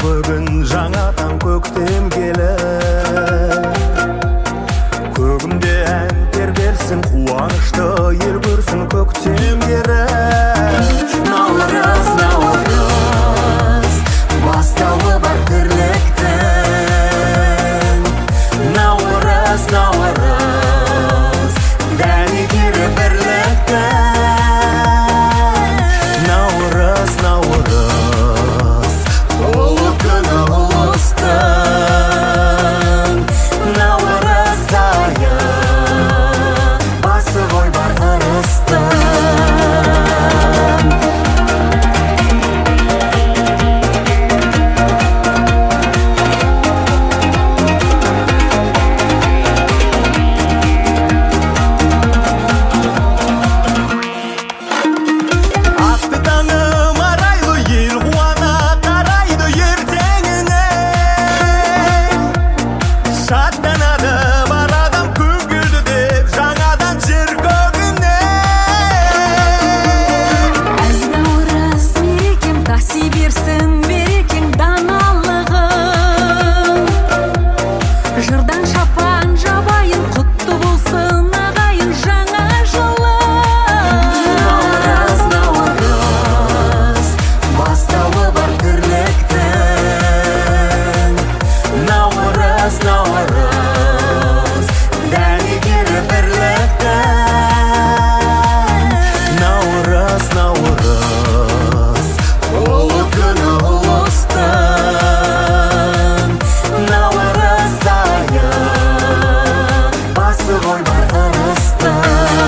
бүгін жаңадан көктем келіп, көгімде ән тербелсін, қуанышты ел көрсін көктем керіп. Наурыз, наурыз, бастауы бар тірліктің. Наурыз, наурыз, дәнекері бірліктің. Наурыз, наурыз, Ұлы күні ұлыстың. Наурыз айы, басы ғой бар ырыстың. атты таңым арайлы, ел қуана қарайды ертеңіне. Шаттанады бар адам көгілді деп жаңадан жер көгіне. Әз наурыз мерекем, таси берсін берекең даналығың. Жырдан шапан жабайын, құтты болсын ағайын жаңа жылы. Наурыз, наурыз, бастауы бар тірліктің. Наурыз, наурыз, дәнекері бірліктің. Наурыз, наурыз, Ұлы күні ұлыстың. Наурыз айы, басы ғой бар ырыстың.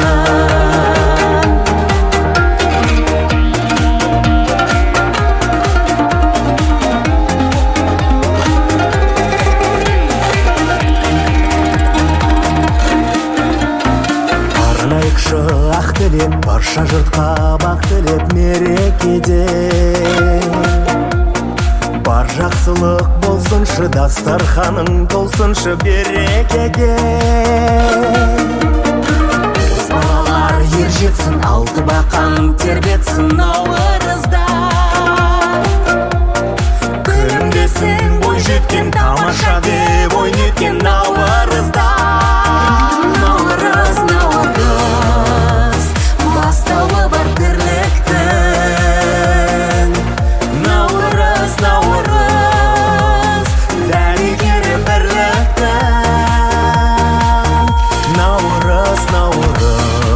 арнайықшы ақ тілеп, барша жұртқа бақ тілеп мерекеде. Бар жақсылық болсыншы, дастарханың толсыншы берекеге. Қос балалар ер жетсін, алты бақан тербетсін наурызда. Күлімдесін бой жеткен, тамаша деп ойын еткен наурызда. Наурыз, наурыз, бастауы бар тірліктің. Наурыз, наурыз, дәнекері бірліктің. Наурыз, наурыз,